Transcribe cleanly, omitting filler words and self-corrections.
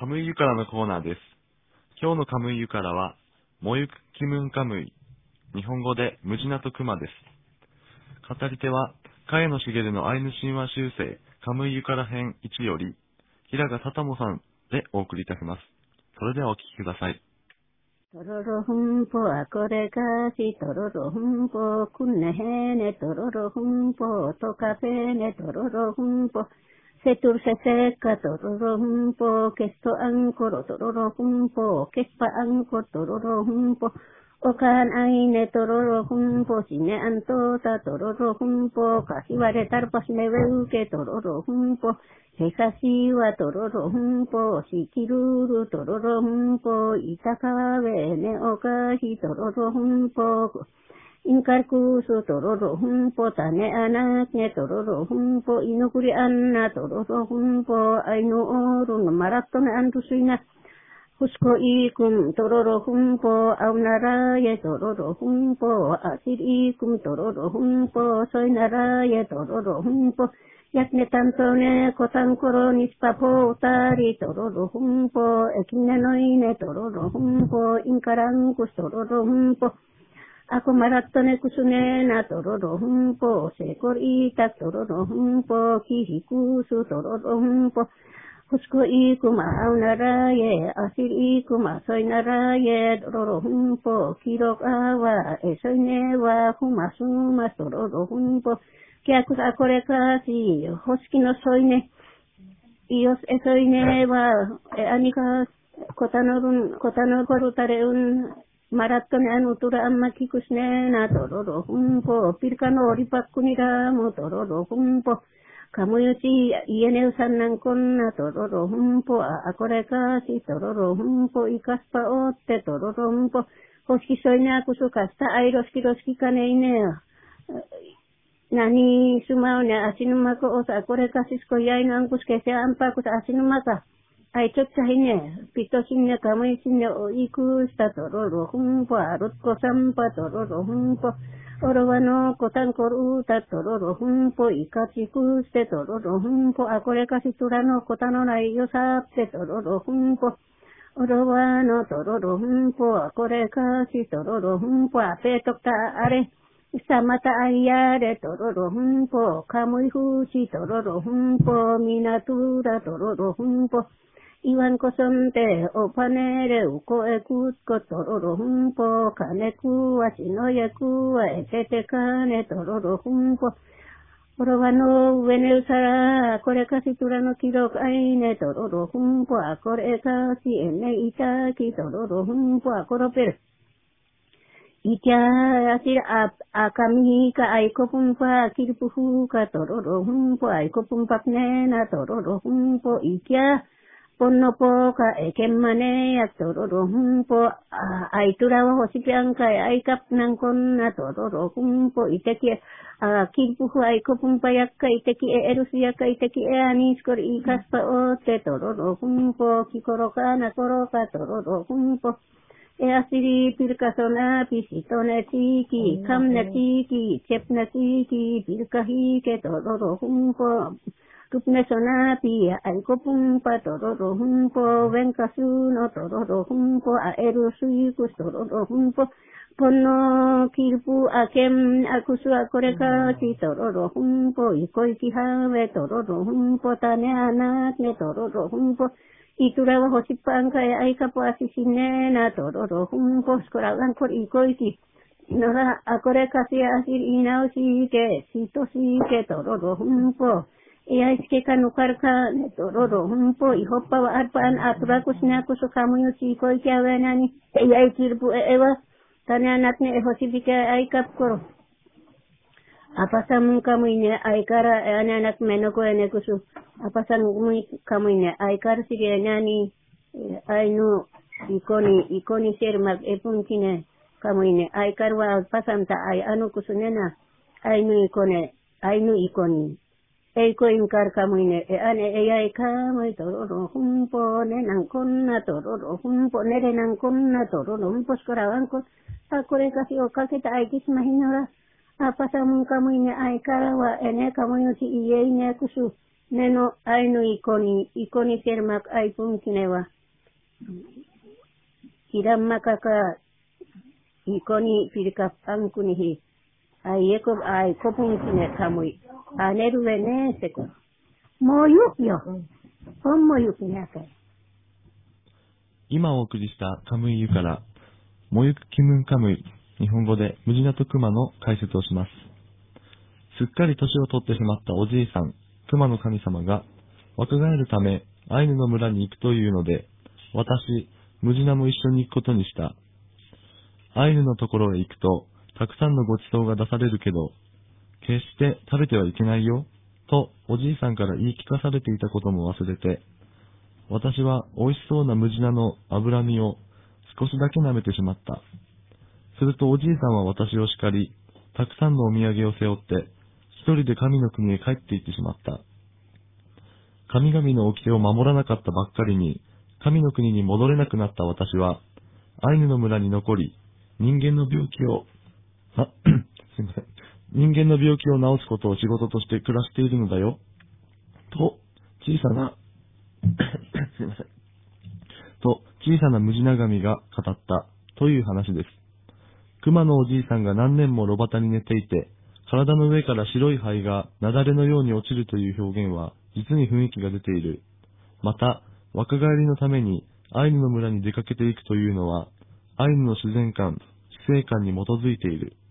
カムイユカラのコーナーです。今日のカムイユカラは、モユキムンカムイ。日本語でムジナとクマです。語り手は、茅野茂のアイヌ神話修正、カムイユカラ編1より、平賀貞もさんでお送りいたします。それではお聞きください。 トロロフンポアコレカシトロロフンポクンネヘネトロロフンポトカペネトロロフンポセトゥルセセカトロロフンポケストアンコロトロロフンポケスパアンコトロロフンポオカンアイネトロロフンポシネアントタトロロフンポカシワレタルパシネウェウケトロロフンポヘカシワトロロフンポシキルルトロロフンポイタカウェネオカヒトロロフンポインカルクストロロフンポタネアナネトロロフンポイノクリアンナトロロフンポアイノオルノマラットネアントスイナフスコイクムトロロフンポアウナライエトロロフンポアシリクムトロロフンポソイナライエトロロフンポYakne tantone kotan koro nispapo utari tororo humpo ekine noine tororo humpo inkaran kus tororo humpo ako marattone kusune na tororo humpo sekor itak tororo humpo kihikusu tororo humpo husko iku maunaraye asir iku masoinaraye tororo humpo kirok awa esoine wa humasumas tororo humpo que acusa casi hoski no soy ne ios soy ne va anika kotano korutare un maratón anutura amaki kusne na tororo humpo pirkano oripakunira motororo humpo kamuyochi iene usanan kon na tororo humpo akore casi tororo humpo ikaspa otte tororo humpo hoski soy ne akusu kasta airoski kaneine Nani sumauna asinumako osa akore kasisko yaino angus que sea ampakus asinumaka. Ay chotchahine, pitosinne kamuisinne o iku statororo humpo arutko sampa tororo humpo. Orowano kotan koru tatororo humpo ikachikus te tororo humpo akore kasiturano kotano raiyo sapte tororo humpo. Orowano tororo humpo akore kasi tororo humpo apetokta are. Samata ayare tororo humpo, kamui hushi tororo humpo, minatura tororo humpo, iwan kosonte opanere uko ekutko tororo humpo, kaneku ashinoyeku etete kane tororo humpo, orobano veneusara akore kasi turano kirok aine tororo humpo, akore kasi ene itaki tororo humpo, akoroper. Ikia asir akami ka aiko pumpa kirpuhu ka tororo humpo aiko pumpak nena tororo humpo ikia ponno po ka ekemmane ya tororo humpo aitura wa hosipian ka aikap nang konna tororo humpo iteki kirpuhu aiko pumpa yakka iteki erus yakka iteki anis kor ikaspa o te tororo humpo kikoroka na koroka tororo humpo asiri pirkasona pisitone tiki kamna tiki chepna tiki pirkahi ke tororo humpo kupne sona pi aiko pumpa tororo humpo venkasuno tororo humpo aerusui kus tororo humpo ponno kirpu akem akusu akoreka ti tororo humpo ikoiki have tororo humpo tane anak ne tororo humpo Itura wa hosipan kaya ay kapo asisine na tororo humpo skoragan kor ikoiki. Nora akore kasi asir inaw si ke tororo humpo. Iya iske kanukar ka ne tororo humpo. Ihopa wa arpaan atura kusina kuso kamuyo si ikoiki awenani. Iya ikirpu ewa. Tanya anaknya hosipike ay kapkoro. Apa samun kamu ini aikara anak menoko ene kusu. Apa samun kamu ini aikar sige nani ainu ikoni sermak epun kine kamu ini aikar wa pasam ta ai anu kusunena ainu ikoni eiko inkar kamu ini ane ai kamu tororo humpo nenang konna tororo humpo nenang konna tororo humpo skarawan ko akore kasi okal kita aikis mahinora apa samun kamu ini aikara wa ene kamu yusi iye ini kusu Neno ainu ikoni firmak aipun kinewa. Kiram makaka ikoni firkap angkunihi. Ayeko ay kopun kine kamui. Aneruwe ne seko. Moyuk yo. Moyuk nyake. 今お送りしたカムイユから、モユクキムンカムイ、日本語でムジナとクマの解説をします。すっかり年を取ってしまったおじいさん、クマの神様が、若返るためアイヌの村に行くというので、私、ムジナも一緒に行くことにした。アイヌのところへ行くと、たくさんのごちそうが出されるけど、決して食べてはいけないよ、とおじいさんから言い聞かされていたことも忘れて、私は美味しそうなムジナの脂身を少しだけ舐めてしまった。するとおじいさんは私を叱り、たくさんのお土産を背負って、一人で神の国へ帰って行ってしまった。神々の掟を守らなかったばっかりに、神の国に戻れなくなった私は、アイヌの村に残り、人間の病気を、すいません。人間の病気を治すことを仕事として暮らしているのだよ。と、小さな、すいません。と、小さなムジナ神が語ったという話です。熊のおじいさんが何年も炉端に寝ていて、体の上から白い灰が雪崩のように落ちるという表現は、実に雰囲気が出ている。また、若返りのためにアイヌの村に出かけていくというのは、アイヌの自然観、死生観に基づいている。